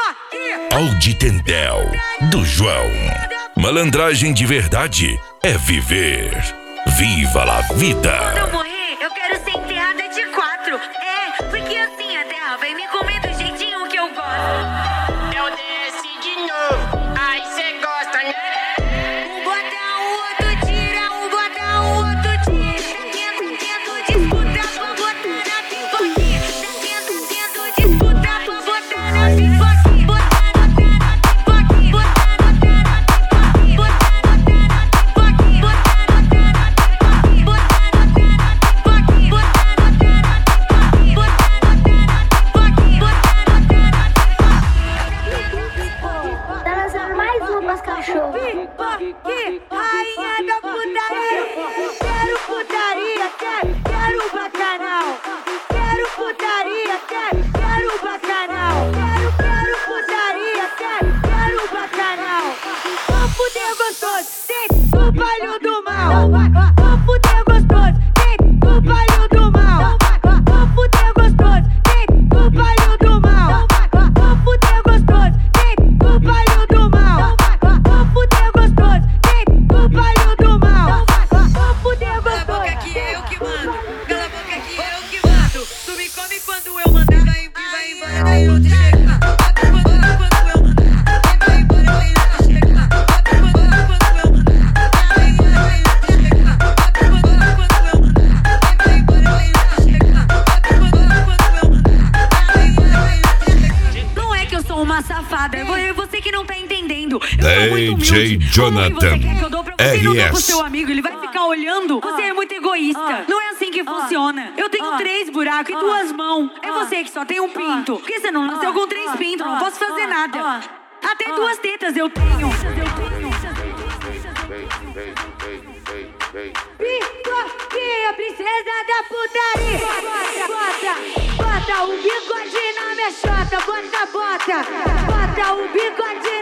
Audi Tendel, do João. Malandragem de verdade é viver. Viva la vida. Quando eu morrer, eu quero ser enterrada de 4. É, porque assim a terra vai me comer do jeitinho que eu gosto. Eu desci de novo, aí cê gosta, né? Um bota, o outro tira, um bota, o outro tira. Tento disputar pra botar na pipoquinha. Tento disputar pra botar na pipoquinha. Botar na pipoquinha. Botar na pipoquinha. Botar na pipoquinha. Botar na pipoquinha. Botar na pipoquinha. Botar na pipoquinha. Botar na pipoquinha. Tá lançando mais uma pras cachorros. Pipoque, rainha da putaria. Quero putaria, quero bacanal. Quero putaria, quero bacanal. Quero putaria, quero bacanal. Vou fuder gostoso, dentro do palho do mal. Vou fuder gostoso, dentro do palho do mal. Vou fuder gostoso, dentro do palho do mal. Vou fuder gostoso, dentro do palho do mal. Vou fuder gostoso, dentro do palho do mal. Vou fuder gostoso. Cala a boca que é eu que mando. Cala a boca que é eu que mando. Tu me come quando eu mandar. Vai embora, daí eu te chego. Quando eu mandar. Vai embora, daí eu te chego. Quando eu mandar. Vai embora, daí eu te chego. Quando eu mandar. Vai embora, daí eu te chego. Quando eu mandar. Vai embora, daí eu te chego. Não é que eu sou uma safada, é você que não tá entendendo. Eu sou muito DJ humilde. Jonathan, Como que você quer que eu dou pra você e não dou pro RS. seu amigo? Ele vai ficar olhando. Você é muito egoísta. Não é assim que funciona. Eu tenho 3 buracos e 2 mãos. É você que só tem um pinto. Por que você não nasceu com 3 pintos? Não posso fazer nada. Até 2 tetas eu tenho. Pipoquinha, princesa da putaria. Bota o bigode na minha chota. Bota o bigode